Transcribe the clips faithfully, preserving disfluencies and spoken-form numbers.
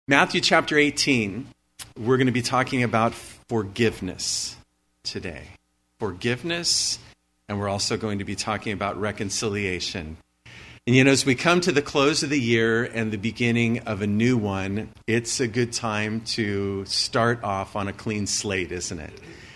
Matthew chapter eighteen, we're going to be talking about forgiveness today. Forgiveness, and we're also going to be talking about reconciliation. And you know, as we come to the close of the year and the beginning of a new one, it's a good time to start off on a clean slate, isn't it?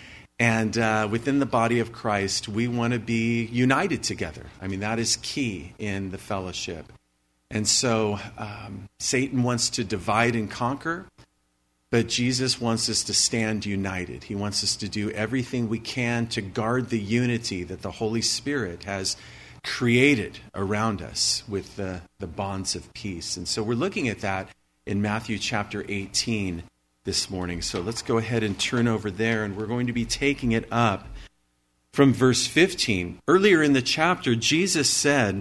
And uh, within the body of Christ, we want to be united together. I mean, that is key in the fellowship. And so um, Satan wants to divide and conquer, but Jesus wants us to stand united. He wants us to do everything we can to guard the unity that the Holy Spirit has created around us with the, the bonds of peace. And so we're looking at that in Matthew chapter eighteen this morning. So let's go ahead and turn over there, and we're going to be taking it up from verse fifteen. Earlier in the chapter, Jesus said,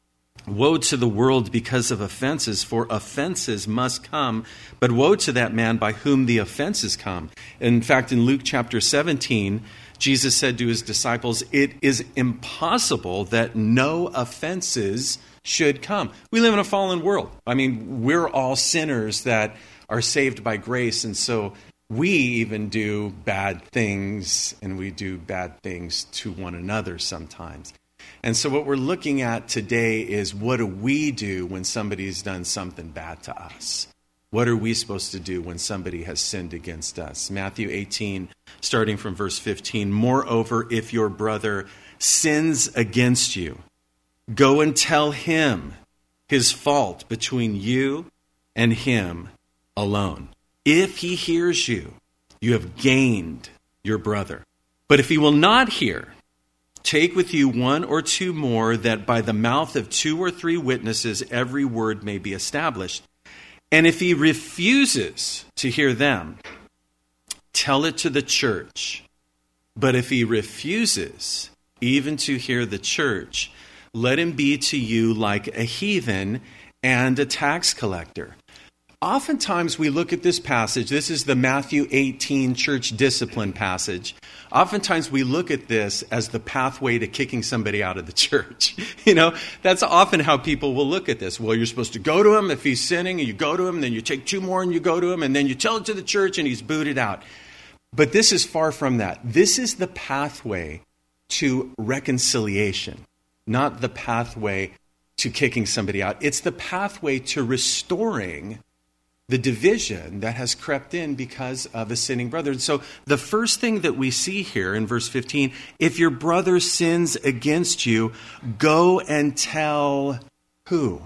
"Woe to the world because of offenses, for offenses must come, but woe to that man by whom the offenses come." In fact, in Luke chapter seventeen, Jesus said to his disciples, "It is impossible that no offenses should come." We live in a fallen world. I mean, we're all sinners that are saved by grace, and so we even do bad things, and we do bad things to one another sometimes. And so what we're looking at today is, what do we do when somebody's done something bad to us? What are we supposed to do when somebody has sinned against us? Matthew eighteen, starting from verse fifteen, "Moreover, if your brother sins against you, go and tell him his fault between you and him alone. If he hears you, you have gained your brother. But if he will not hear, take with you one or two more, that by the mouth of two or three witnesses every word may be established. And if he refuses to hear them, tell it to the church. But if he refuses even to hear the church, let him be to you like a heathen and a tax collector." Oftentimes we look at this passage, this is the Matthew eighteen church discipline passage. Oftentimes we look at this as the pathway to kicking somebody out of the church. You know, that's often how people will look at this. Well, you're supposed to go to him if he's sinning, and you go to him, and then you take two more and you go to him, and then you tell it to the church and he's booted out. But this is far from that. This is the pathway to reconciliation, not the pathway to kicking somebody out. It's the pathway to restoring the division that has crept in because of a sinning brother. And so the first thing that we see here in verse fifteen, if your brother sins against you, go and tell who?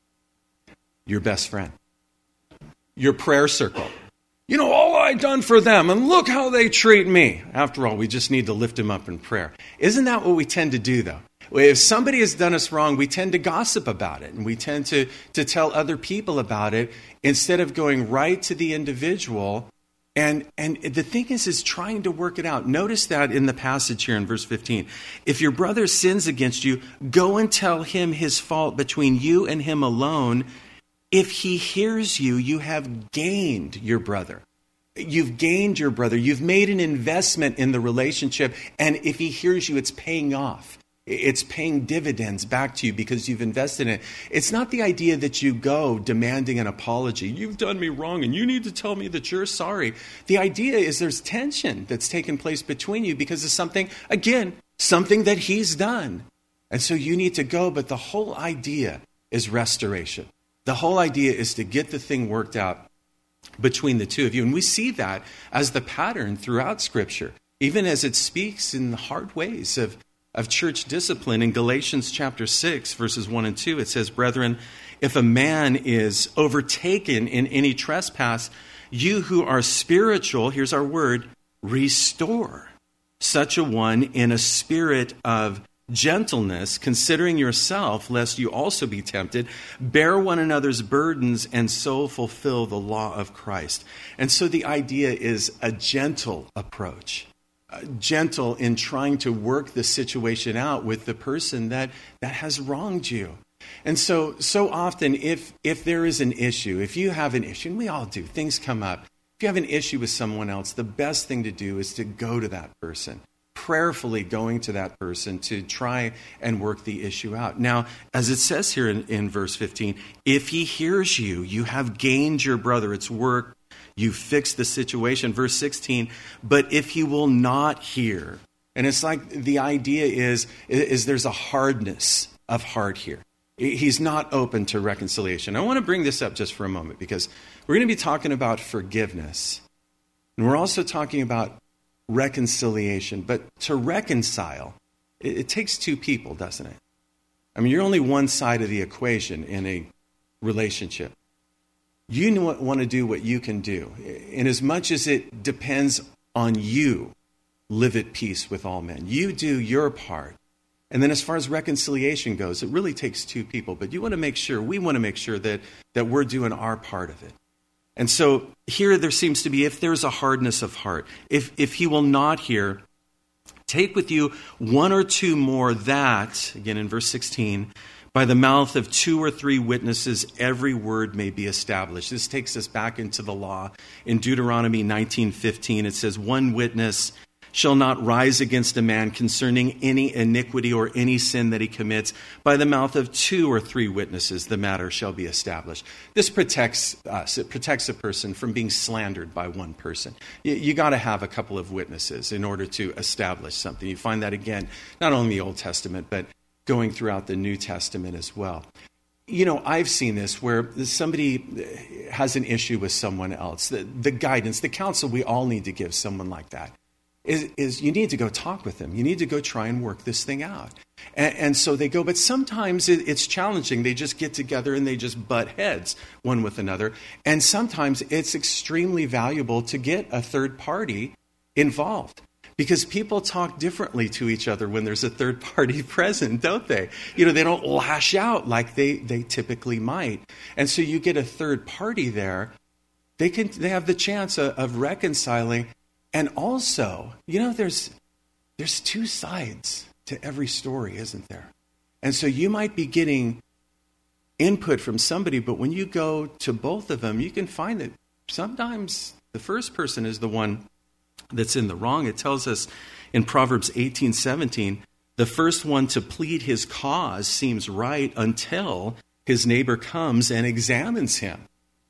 Your best friend. Your prayer circle. You know, all I've done for them, and look how they treat me. After all, we just need to lift them up in prayer. Isn't that what we tend to do, though? If somebody has done us wrong, we tend to gossip about it, and we tend to, to tell other people about it instead of going right to the individual. And, and the thing is, is trying to work it out. Notice that in the passage here in verse fifteen. If your brother sins against you, go and tell him his fault between you and him alone. If he hears you, you have gained your brother. You've gained your brother. You've made an investment in the relationship, and if he hears you, it's paying off. It's paying dividends back to you because you've invested in it. It's not the idea that you go demanding an apology. You've done me wrong and you need to tell me that you're sorry. The idea is there's tension that's taken place between you because of something, again, something that he's done. And so you need to go, but the whole idea is restoration. The whole idea is to get the thing worked out between the two of you. And we see that as the pattern throughout Scripture, even as it speaks in the hard ways of of church discipline. In Galatians chapter six, verses one and two, it says, "Brethren, if a man is overtaken in any trespass, you who are spiritual," here's our word, "restore such a one in a spirit of gentleness, considering yourself, lest you also be tempted. Bear one another's burdens, and so fulfill the law of Christ." And so the idea is a gentle approach. Gentle in trying to work the situation out with the person that, that has wronged you. And so, so often, if if there is an issue, if you have an issue, and we all do, things come up. If you have an issue with someone else, the best thing to do is to go to that person. prayerfully going to that person to try and work the issue out. Now, as it says here in, in verse fifteen, if he hears you, you have gained your brother. It's work. You fixed the situation. Verse sixteen, but if he will not hear, and it's like the idea is, is there's a hardness of heart here. He's not open to reconciliation. I want to bring this up just for a moment because we're going to be talking about forgiveness. And we're also talking about reconciliation. But to reconcile, it, it takes two people, doesn't it? I mean, you're only one side of the equation in a relationship. You want to do what you can do. And as much as it depends on you, live at peace with all men. You do your part. And then as far as reconciliation goes, it really takes two people. But you want to make sure, we want to make sure that, that we're doing our part of it. And so here there seems to be, if there's a hardness of heart, if, if he will not hear, take with you one or two more that, again in verse sixteen, by the mouth of two or three witnesses, every word may be established. This takes us back into the law. In Deuteronomy nineteen fifteen, it says, one witness shall not rise against a man concerning any iniquity or any sin that he commits. By the mouth of two or three witnesses, the matter shall be established. This protects us. It protects a person from being slandered by one person. You, you got to have a couple of witnesses in order to establish something. You find that again, not only in the Old Testament, but going throughout the New Testament as well. You know, I've seen this where somebody has an issue with someone else. The, the guidance, the counsel we all need to give someone like that is, is you need to go talk with them. You need to go try and work this thing out. And, and so they go, but sometimes it, it's challenging. They just get together and they just butt heads one with another. And sometimes it's extremely valuable to get a third party involved. Because people talk differently to each other when there's a third party present, don't they? You know, they don't lash out like they, they typically might. And so you get a third party there, they can they have the chance of, of reconciling. And also, you know, there's there's two sides to every story, isn't there? And so you might be getting input from somebody, but when you go to both of them, you can find that sometimes the first person is the one that's in the wrong. It tells us in Proverbs eighteen seventeen, the first one to plead his cause seems right until his neighbor comes and examines him.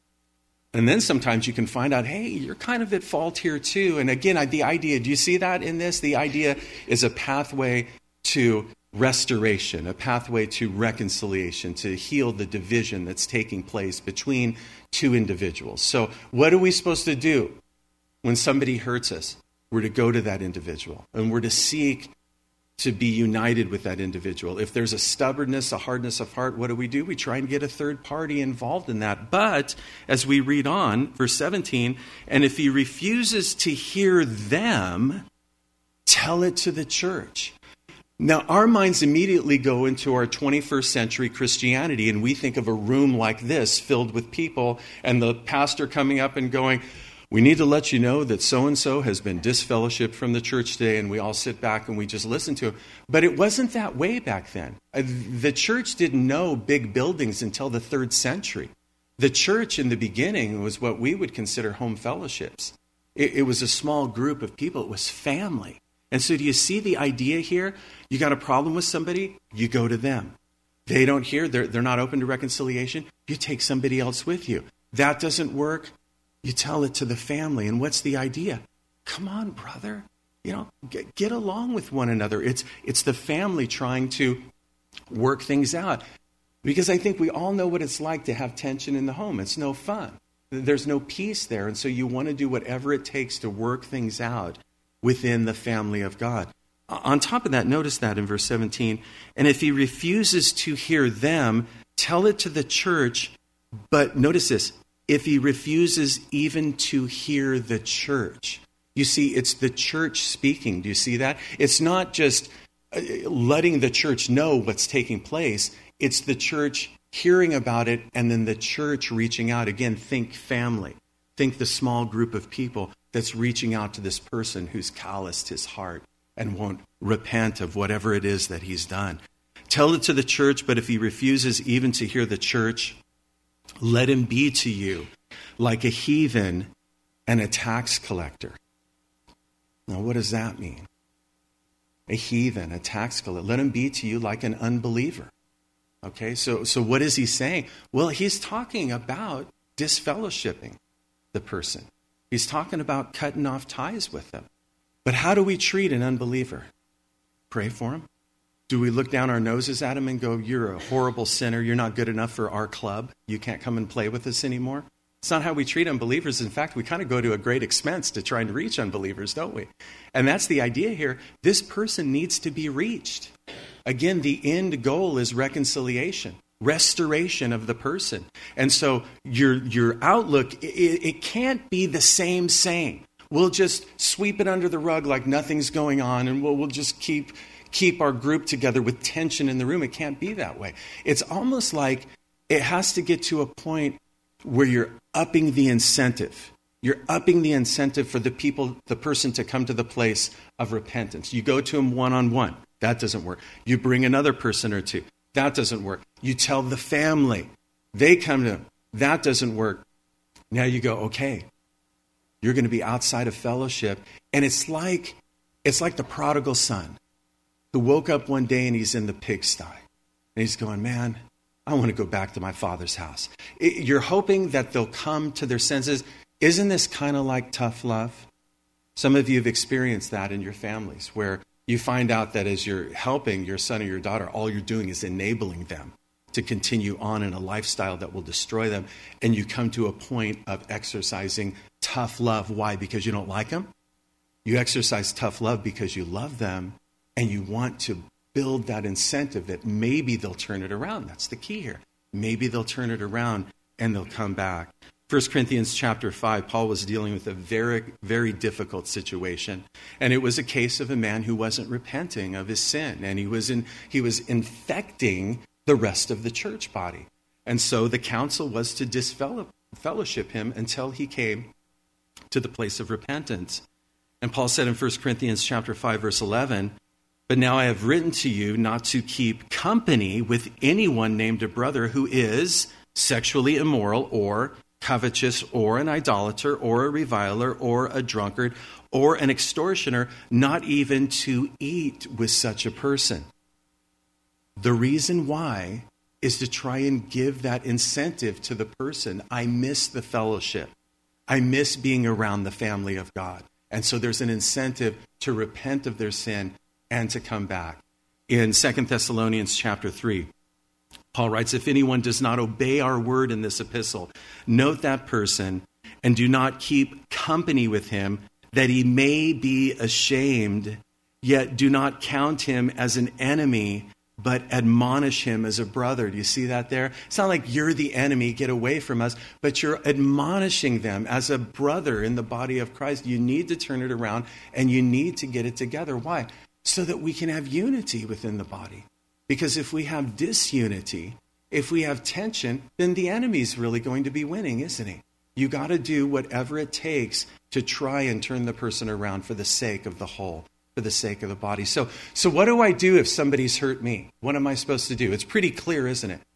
And then sometimes you can find out, hey, you're kind of at fault here too. And again, the idea, do you see that in this? The idea is a pathway to restoration, a pathway to reconciliation, to heal the division that's taking place between two individuals. So what are we supposed to do? When somebody hurts us, we're to go to that individual and we're to seek to be united with that individual. If there's a stubbornness, a hardness of heart, what do we do? We try and get a third party involved in that. But as we read on, verse seventeen, and if he refuses to hear them, tell it to the church. Now, our minds immediately go into our twenty-first century Christianity, and we think of a room like this filled with people and the pastor coming up and going, we need to let you know that so-and-so has been disfellowshipped from the church today, and we all sit back and we just listen to him. But it wasn't that way back then. The church didn't know big buildings until the third century. The church in the beginning was what we would consider home fellowships. It, it was a small group of people. It was family. And so do you see the idea here? You got a problem with somebody, you go to them. They don't hear, they're, they're not open to reconciliation, you take somebody else with you. That doesn't work. You tell it to the family. And what's the idea? Come on, brother. You know, get, get along with one another. It's it's the family trying to work things out. Because I think we all know what it's like to have tension in the home. It's no fun. There's no peace there. And so you want to do whatever it takes to work things out within the family of God. On top of that, notice that in verse seventeen, and if he refuses to hear them, tell it to the church. But notice this, if he refuses even to hear the church. You see, it's the church speaking. Do you see that? It's not just letting the church know what's taking place. It's the church hearing about it and then the church reaching out. Again, think family. Think the small group of people that's reaching out to this person who's calloused his heart and won't repent of whatever it is that he's done. Tell it to the church, but if he refuses even to hear the church, let him be to you like a heathen and a tax collector. Now, what does that mean? a heathen, a tax collector. Let him be to you like an unbeliever. Okay, so, so what is he saying? Well, he's talking about disfellowshipping the person. He's talking about cutting off ties with them. But how do we treat an unbeliever? Pray for him? Do we look down our noses at him and go, you're a horrible sinner, you're not good enough for our club, you can't come and play with us anymore? It's not how we treat unbelievers. In fact, we kind of go to a great expense to try and reach unbelievers, don't we? And that's the idea here. This person needs to be reached. Again, the end goal is reconciliation, restoration of the person. And so your your outlook, it, it can't be the same same. We'll just sweep it under the rug like nothing's going on, and we'll, we'll just keep keep our group together with tension in the room. It can't be that way. It's almost like it has to get to a point where you're upping the incentive. You're upping the incentive for the people, the person to come to the place of repentance. You go to them one-on-one. That doesn't work. You bring another person or two. That doesn't work. You tell the family. They come to them. That doesn't work. Now you go, okay, you're going to be outside of fellowship. And it's like, it's like the prodigal son who woke up one day and he's in the pigsty. And he's going, man, I want to go back to my father's house. It, you're hoping that they'll come to their senses. Isn't this kind of like tough love? Some of you have experienced that in your families where you find out that as you're helping your son or your daughter, all you're doing is enabling them to continue on in a lifestyle that will destroy them. And you come to a point of exercising tough love. Why? Because you don't like them? You exercise tough love because you love them and you want to build that incentive that maybe they'll turn it around. That's the key here. Maybe they'll turn it around and they'll come back. First Corinthians chapter five, Paul was dealing with a very, very difficult situation. And it was a case of a man who wasn't repenting of his sin. And he was in, he was infecting the rest of the church body. And so the counsel was to disfellowship him until he came to the place of repentance. And Paul said in First Corinthians chapter five, verse eleven, but now I have written to you not to keep company with anyone named a brother who is sexually immoral or covetous or an idolater or a reviler or a drunkard or an extortioner, not even to eat with such a person. The reason why is to try and give that incentive to the person. I miss the fellowship. I miss being around the family of God. And so there's an incentive to repent of their sin and to come back. In Second Thessalonians chapter three, Paul writes, if anyone does not obey our word in this epistle, note that person and do not keep company with him, that he may be ashamed, yet do not count him as an enemy, but admonish him as a brother. Do you see that there? It's not like you're the enemy, get away from us, but you're admonishing them as a brother in the body of Christ. You need to turn it around and you need to get it together. Why? So that we can have unity within the body. Because if we have disunity, if we have tension, then the enemy's really going to be winning, isn't he? You got to do whatever it takes to try and turn the person around for the sake of the whole, for the sake of the body. So, so what do I do if somebody's hurt me? What am I supposed to do? It's pretty clear, isn't it?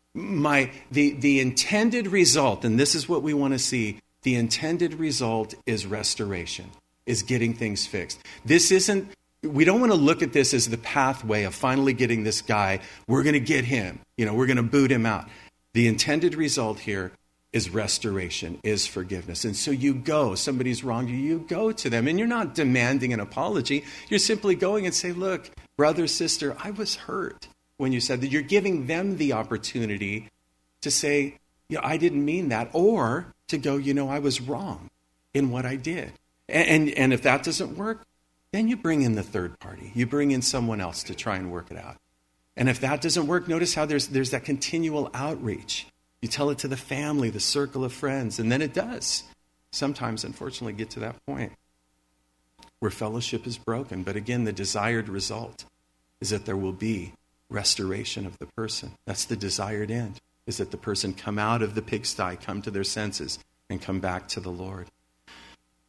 My the the intended result, and this is what we want to see, the intended result is restoration, is getting things fixed. This isn't We don't want to look at this as the pathway of finally getting this guy. We're going to get him. You know, we're going to boot him out. The intended result here is restoration, is forgiveness. And so you go, somebody's wronged you, you go to them. And you're not demanding an apology. You're simply going and say, look, brother, sister, I was hurt when you said that. You're giving them the opportunity to say, you know, I didn't mean that. Or to go, you know, I was wrong in what I did. And, and, and if that doesn't work, then you bring in the third party. You bring in someone else to try and work it out. And if that doesn't work, notice how there's there's that continual outreach. You tell it to the family, the circle of friends, and then it does sometimes, unfortunately, get to that point where fellowship is broken. But again, the desired result is that there will be restoration of the person. That's the desired end, is that the person come out of the pigsty, come to their senses, and come back to the Lord.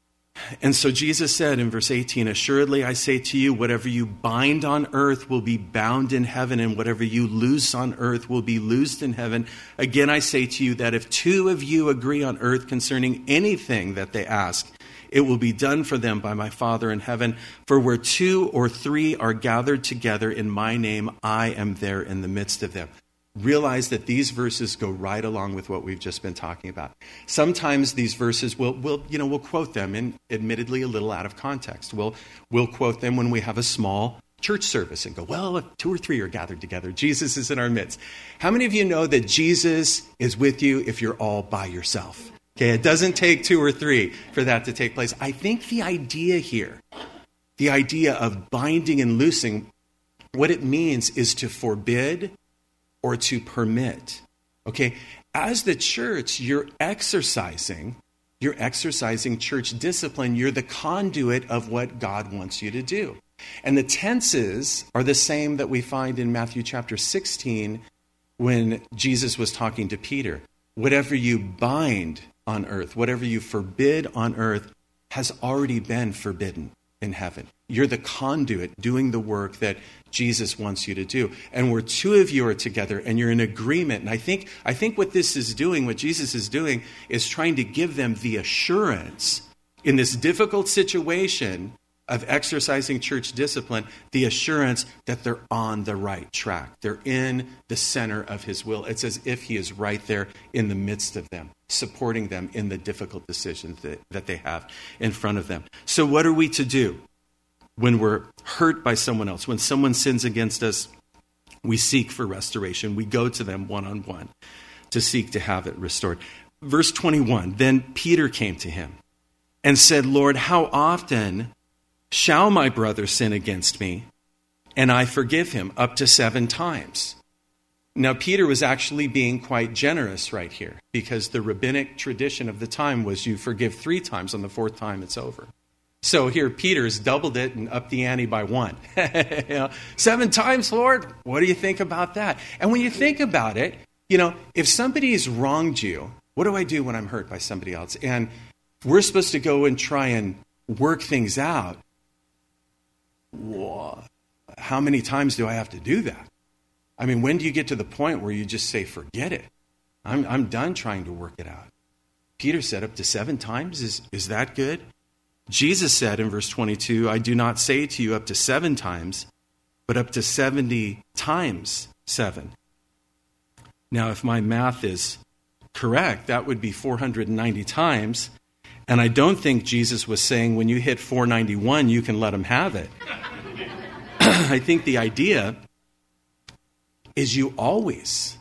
And so Jesus said in verse eighteen, assuredly I say to you, whatever you bind on earth will be bound in heaven, and whatever you loose on earth will be loosed in heaven. Again, I say to you that if two of you agree on earth concerning anything that they ask, it will be done for them by my Father in heaven. For where two or three are gathered together in my name, I am there in the midst of them. Realize that these verses go right along with what we've just been talking about. Sometimes these verses, we'll, we'll, you know, we'll quote them, and admittedly a little out of context. We'll, we'll quote them when we have a small church service and go, well, if two or three are gathered together, Jesus is in our midst. How many of you know that Jesus is with you if you're all by yourself? Okay, it doesn't take two or three for that to take place. I think the idea here, the idea of binding and loosing, what it means is to forbid or to permit. Okay, as the church, you're exercising, you're exercising church discipline. You're the conduit of what God wants you to do. And the tenses are the same that we find in Matthew chapter sixteen when Jesus was talking to Peter. Whatever you bind on earth, whatever you forbid on earth has already been forbidden in heaven. You're the conduit doing the work that Jesus wants you to do. And where two of you are together and you're in agreement, and I think I think what this is doing, what Jesus is doing, is trying to give them the assurance in this difficult situation of exercising church discipline, the assurance that they're on the right track. They're in the center of his will. It's as if he is right there in the midst of them, supporting them in the difficult decisions that, that they have in front of them. So what are we to do when we're hurt by someone else? When someone sins against us, we seek for restoration. We go to them one-on-one to seek to have it restored. Verse twenty-one, then Peter came to him and said, Lord, how often shall my brother sin against me, and I forgive him? Up to seven times. Now, Peter was actually being quite generous right here, because the rabbinic tradition of the time was you forgive three times, on the fourth time it's over. So here Peter's doubled it and upped the ante by one. you know, seven times, Lord? What do you think about that? And when you think about it, you know, if somebody's wronged you, what do I do when I'm hurt by somebody else? And we're supposed to go and try and work things out. How many times do I have to do that? I mean, when do you get to the point where you just say, forget it? I'm I'm done trying to work it out. Peter said up to seven times. Is, is that good? Jesus said in verse twenty-two, I do not say to you up to seven times, but up to seventy times seven. Now, if my math is correct, that would be four hundred ninety times. And I don't think Jesus was saying when you hit four ninety-one, you can let him have it. I think the idea is you always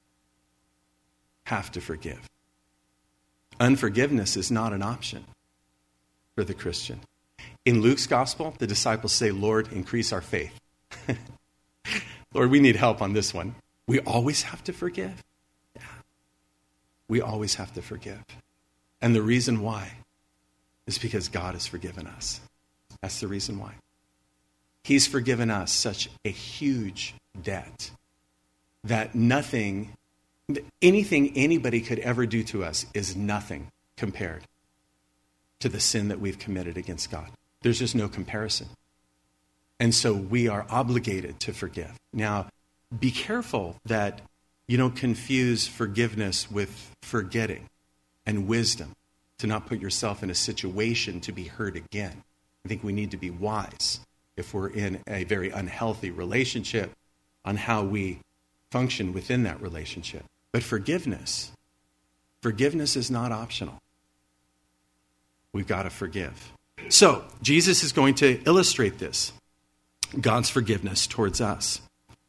have to forgive. Unforgiveness is not an option for the Christian. In Luke's gospel, the disciples say, Lord, increase our faith. Lord, we need help on this one. We always have to forgive. Yeah. We always have to forgive. And the reason why is because God has forgiven us. That's the reason why. He's forgiven us such a huge debt that nothing, anything anybody could ever do to us is nothing compared to the sin that we've committed against God. There's just no comparison. And so we are obligated to forgive. Now, be careful that you don't confuse forgiveness with forgetting and wisdom, to not put yourself in a situation to be hurt again. I think we need to be wise if we're in a very unhealthy relationship on how we function within that relationship. But forgiveness, forgiveness is not optional. We've got to forgive. So, Jesus is going to illustrate this, God's forgiveness towards us.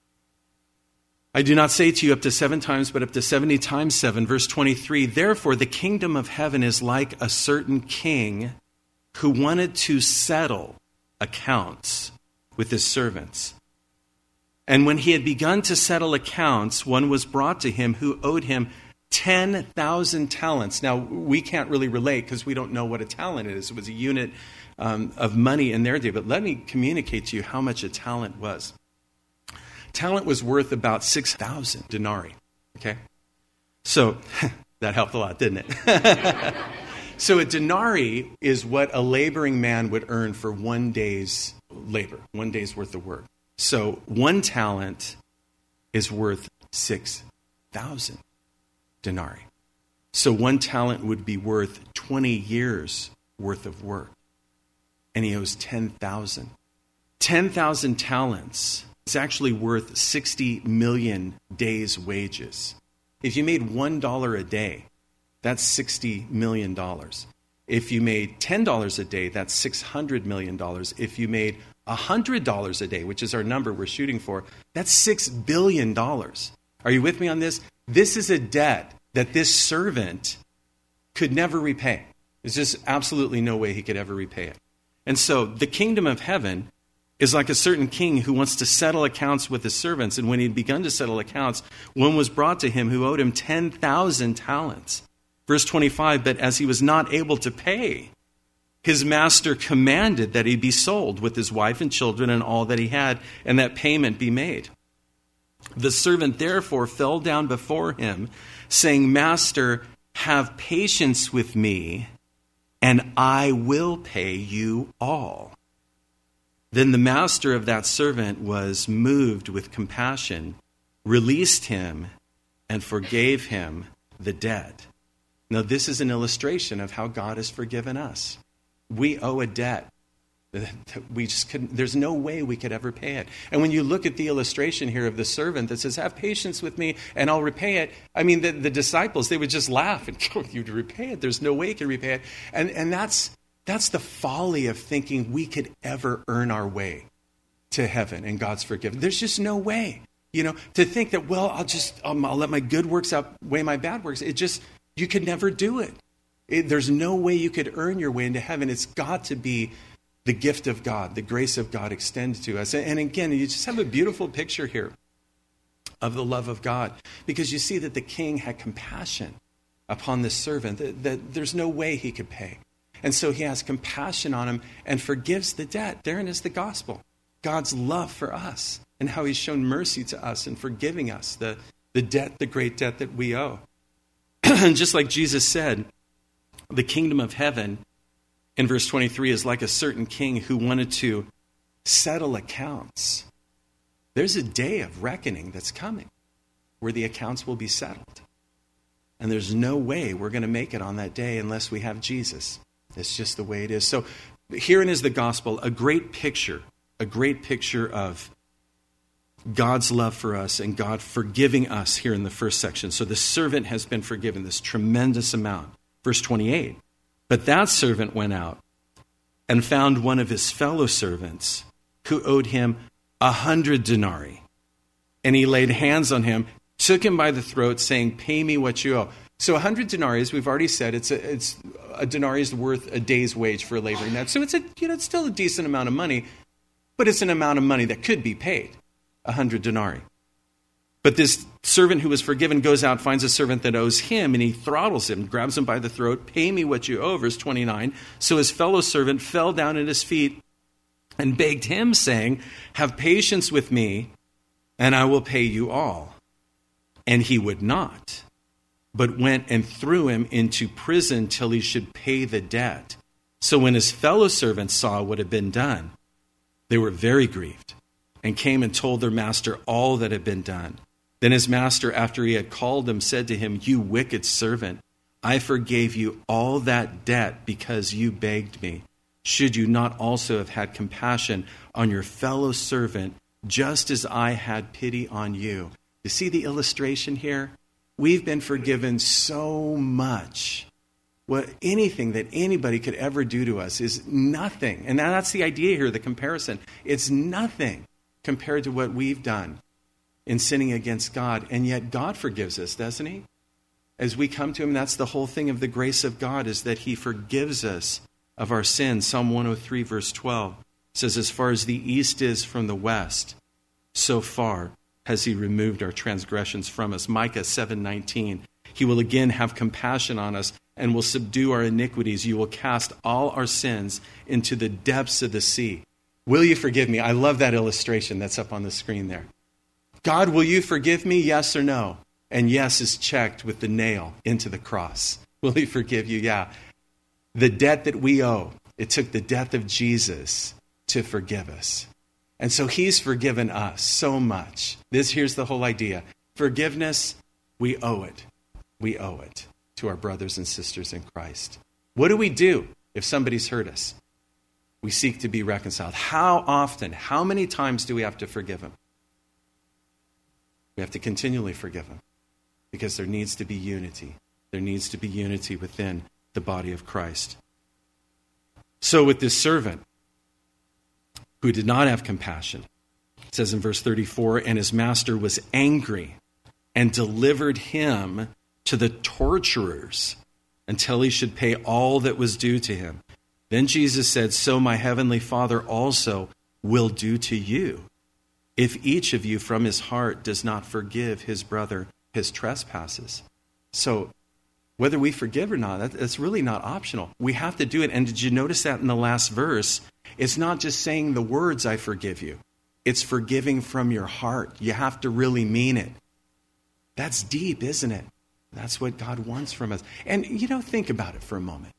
I do not say to you up to seven times, but up to seventy times seven. Verse twenty-three, therefore the kingdom of heaven is like a certain king who wanted to settle accounts with his servants. And when he had begun to settle accounts, one was brought to him who owed him ten thousand talents. Now, we can't really relate because we don't know what a talent is. It was a unit um, of money in their day. But let me communicate to you how much a talent was. Talent was worth about six thousand denarii, okay? So that helped a lot, didn't it? So a denarii is what a laboring man would earn for one day's labor, one day's worth of work. So one talent is worth six thousand denarii. So one talent would be worth twenty years worth of work. And he owes ten thousand. ten thousand talents is actually worth sixty million days' wages. If you made one dollar a day, that's sixty million dollars. If you made ten dollars a day, that's six hundred million dollars. If you made one hundred dollars a day, which is our number we're shooting for, that's six billion dollars. Are you with me on this? This is a debt that this servant could never repay. There's just absolutely no way he could ever repay it. And so the kingdom of heaven is like a certain king who wants to settle accounts with his servants. And when he'd begun to settle accounts, one was brought to him who owed him ten thousand talents. Verse twenty-five, but as he was not able to pay, his master commanded that he be sold with his wife and children and all that he had, and that payment be made. The servant therefore fell down before him, saying, Master, have patience with me, and I will pay you all. Then the master of that servant was moved with compassion, released him, and forgave him the debt. Now, this is an illustration of how God has forgiven us. We owe a debt. We just couldn't, there's no way we could ever pay it. And when you look at the illustration here of the servant that says, have patience with me and I'll repay it. I mean, the, the disciples, they would just laugh and go, you'd repay it. There's no way you can repay it. And, and that's, that's the folly of thinking we could ever earn our way to heaven and God's forgiveness. There's just no way, you know, to think that, well, I'll just, um, I'll let my good works outweigh my bad works. It just, you could never do it. it. There's no way you could earn your way into heaven. It's got to be the gift of God, the grace of God extended to us. And again, you just have a beautiful picture here of the love of God, because you see that the king had compassion upon this servant, that, that there's no way he could pay. And so he has compassion on him and forgives the debt. Therein is the gospel, God's love for us and how he's shown mercy to us in forgiving us the, the debt, the great debt that we owe. And just like Jesus said, the kingdom of heaven in verse twenty-three is like a certain king who wanted to settle accounts. There's a day of reckoning that's coming where the accounts will be settled. And there's no way we're going to make it on that day unless we have Jesus. It's just the way it is. So herein is the gospel, a great picture, a great picture of God's love for us and God forgiving us here in the first section. So the servant has been forgiven this tremendous amount. Verse twenty-eight. But that servant went out and found one of his fellow servants who owed him a hundred denarii. And he laid hands on him, took him by the throat, saying, pay me what you owe. So a hundred denarii, we've already said, it's a, it's a denarii is worth a day's wage for a laboring man. So it's a, you know, it's still a decent amount of money, but it's an amount of money that could be paid, a hundred denarii. But this servant who was forgiven goes out, finds a servant that owes him, and he throttles him, grabs him by the throat, pay me what you owe, verse twenty-nine. So his fellow servant fell down at his feet and begged him, saying, have patience with me, and I will pay you all. And he would not, but went and threw him into prison till he should pay the debt. So when his fellow servants saw what had been done, they were very grieved, and came and told their master all that had been done. Then his master, after he had called him, said to him, you wicked servant, I forgave you all that debt because you begged me. Should you not also have had compassion on your fellow servant, just as I had pity on you? You see the illustration here? We've been forgiven so much. What anything that anybody could ever do to us is nothing. And that's the idea here, the comparison. It's nothing compared to what we've done in sinning against God. And yet God forgives us, doesn't he? As we come to him, that's the whole thing of the grace of God, is that he forgives us of our sins. Psalm one oh three, verse twelve says, as far as the east is from the west, so far has he removed our transgressions from us. Micah seven nineteen, he will again have compassion on us and will subdue our iniquities. You will cast all our sins into the depths of the sea. Will you forgive me? I love that illustration that's up on the screen there. God, will you forgive me? Yes or no? And yes is checked with the nail into the cross. Will he forgive you? Yeah. the debt that we owe. It took the death of Jesus to forgive us. And so he's forgiven us so much. This here's the whole idea. Forgiveness, we owe it. We owe it to our brothers and sisters in Christ. What do we do if somebody's hurt us? We seek to be reconciled. How often, how many times do we have to forgive them? We have to continually forgive them because there needs to be unity. There needs to be unity within the body of Christ. So with this servant who did not have compassion, it says in verse thirty-four, and his master was angry and delivered him to the torturers until he should pay all that was due to him. Then Jesus said, so my heavenly Father also will do to you, if each of you from his heart does not forgive his brother his trespasses. So whether we forgive or not, that, that's really not optional. We have to do it. And did you notice that in the last verse? It's not just saying the words, I forgive you. It's forgiving from your heart. You have to really mean it. That's deep, isn't it? That's what God wants from us. And, you know, think about it for a moment.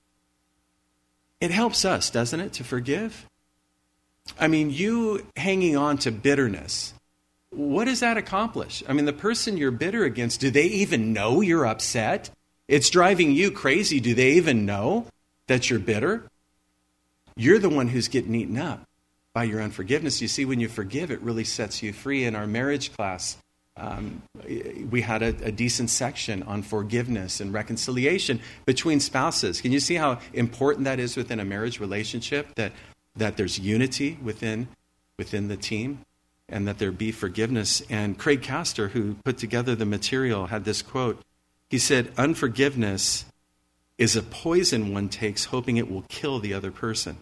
It helps us, doesn't it, to forgive? I mean, you hanging on to bitterness, what does that accomplish? I mean, the person you're bitter against, do they even know you're upset? It's driving you crazy. Do they even know that you're bitter? You're the one who's getting eaten up by your unforgiveness. You see, when you forgive, it really sets you free. In our marriage class, um, we had a, a decent section on forgiveness and reconciliation between spouses. Can you see how important that is within a marriage relationship, that that there's unity within within the team and that there be forgiveness? And Craig Castor, who put together the material, had this quote. He said, unforgiveness is a poison one takes hoping it will kill the other person.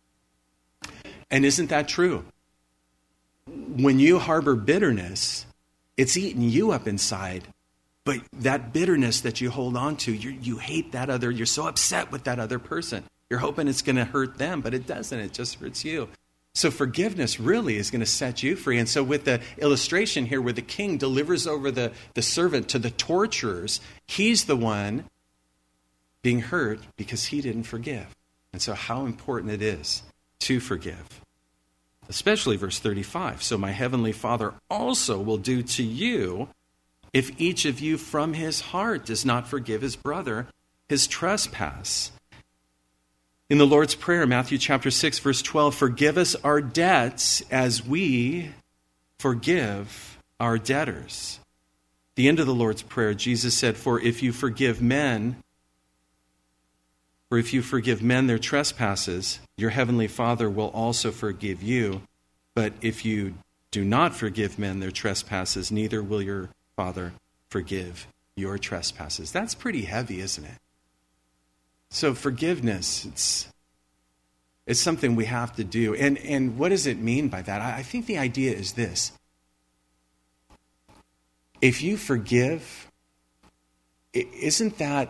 And isn't that true? When you harbor bitterness, it's eating you up inside. But that bitterness that you hold on to, you you hate that other, you're so upset with that other person. You're hoping it's going to hurt them, but it doesn't. It just hurts you. So forgiveness really is going to set you free. And so with the illustration here where the king delivers over the, the servant to the torturers, he's the one being hurt because he didn't forgive. And so how important it is to forgive. Especially verse thirty-five. So my heavenly Father also will do to you if each of you from his heart does not forgive his brother his trespass. In the Lord's Prayer, Matthew chapter six, verse twelve, forgive us our debts as we forgive our debtors. The end of the Lord's Prayer, Jesus said, for if you forgive men, for if you forgive men their trespasses, your heavenly Father will also forgive you. But if you do not forgive men their trespasses, neither will your Father forgive your trespasses. That's pretty heavy, isn't it? So forgiveness, it's it's something we have to do. And and what does it mean by that? I, I think the idea is this. If you forgive, isn't that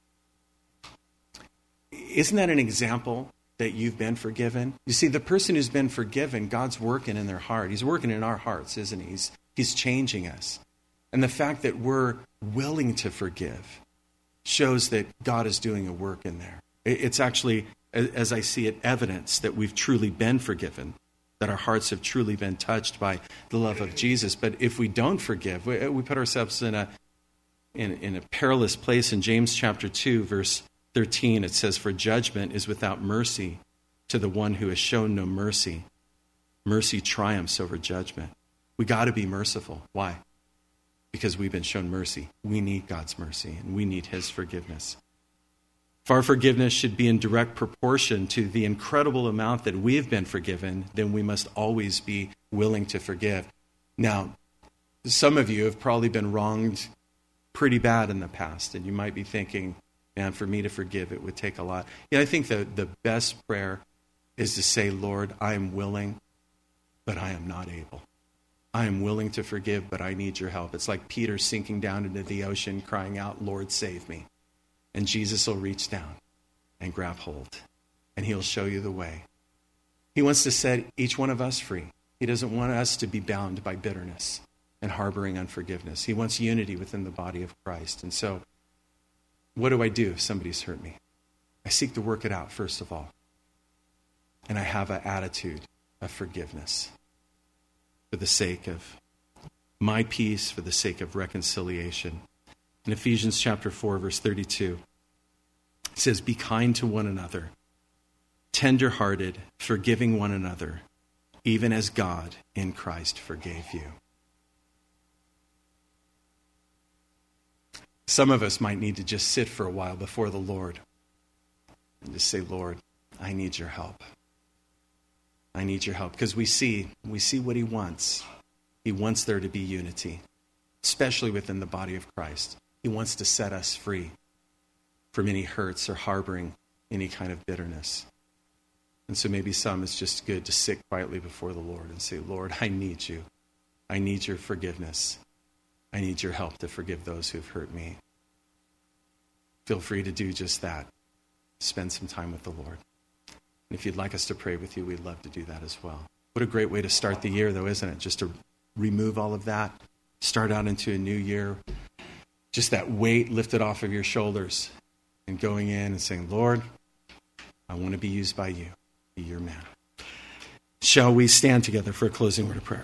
isn't that an example that you've been forgiven? You see, the person who's been forgiven, God's working in their heart. He's working in our hearts, isn't he? He's, he's changing us. And the fact that we're willing to forgive shows that God is doing a work in there. It's actually, as I see it, evidence that we've truly been forgiven, that our hearts have truly been touched by the love of Jesus. But if we don't forgive, we, we put ourselves in a in, in a perilous place. In James chapter two, verse thirteen, it says, for judgment is without mercy to the one who has shown no mercy. Mercy triumphs over judgment. We got to be merciful. Why? Because we've been shown mercy. We need God's mercy, and we need his forgiveness. If our forgiveness should be in direct proportion to the incredible amount that we have been forgiven, then we must always be willing to forgive. Now, some of you have probably been wronged pretty bad in the past, and you might be thinking, man, for me to forgive, it would take a lot. Yeah, I think the, the best prayer is to say, Lord, I am willing, but I am not able. I am willing to forgive, but I need your help. It's like Peter sinking down into the ocean, crying out, Lord, save me. And Jesus will reach down and grab hold, and he'll show you the way. He wants to set each one of us free. He doesn't want us to be bound by bitterness and harboring unforgiveness. He wants unity within the body of Christ. And so, what do I do if somebody's hurt me? I seek to work it out, first of all. And I have an attitude of forgiveness for the sake of my peace, for the sake of reconciliation. In Ephesians chapter four, verse thirty-two, it says, be kind to one another, tender-hearted, forgiving one another, even as God in Christ forgave you. Some of us might need to just sit for a while before the Lord and just say, Lord, I need your help. I need your help. Because we see, we see what he wants. He wants there to be unity, especially within the body of Christ. He wants to set us free from any hurts or harboring any kind of bitterness. And so maybe some, it's just good to sit quietly before the Lord and say, Lord, I need you. I need your forgiveness. I need your help to forgive those who've hurt me. Feel free to do just that. Spend some time with the Lord. And if you'd like us to pray with you, we'd love to do that as well. What a great way to start the year, though, isn't it? Just to remove all of that, start out into a new year, just that weight lifted off of your shoulders and going in and saying, Lord, I want to be used by you. Be your man. Shall we stand together for a closing word of prayer?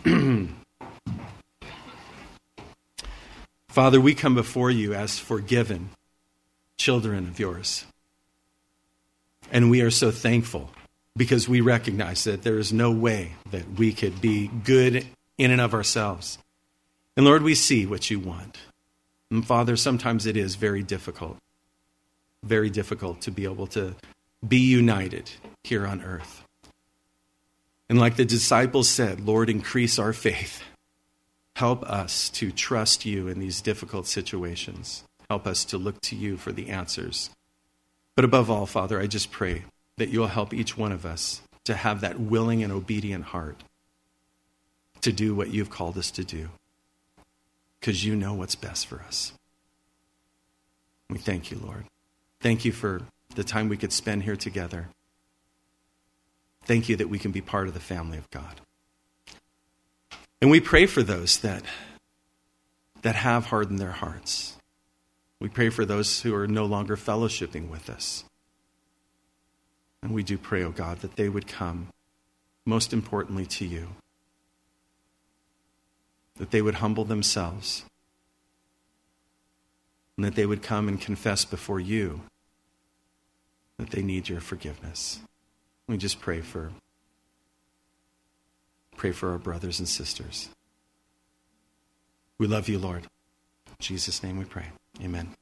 Father, we come before you as forgiven children of yours. And we are so thankful because we recognize that there is no way that we could be good in and of ourselves. And Lord, we see what you want. And Father, sometimes it is very difficult, very difficult to be able to be united here on earth. And like the disciples said, Lord, increase our faith. Help us to trust you in these difficult situations. Help us to look to you for the answers. But above all, Father, I just pray that you'll help each one of us to have that willing and obedient heart to do what you've called us to do, because you know what's best for us. We thank you, Lord. Thank you for the time we could spend here together. Thank you that we can be part of the family of God. And we pray for those that, that have hardened their hearts. We pray for those who are no longer fellowshipping with us. And we do pray, oh God, that they would come, most importantly, to you. That they would humble themselves. And that they would come and confess before you that they need your forgiveness. We just pray for Pray for our brothers and sisters. We love you, Lord. In Jesus' name we pray. Amen.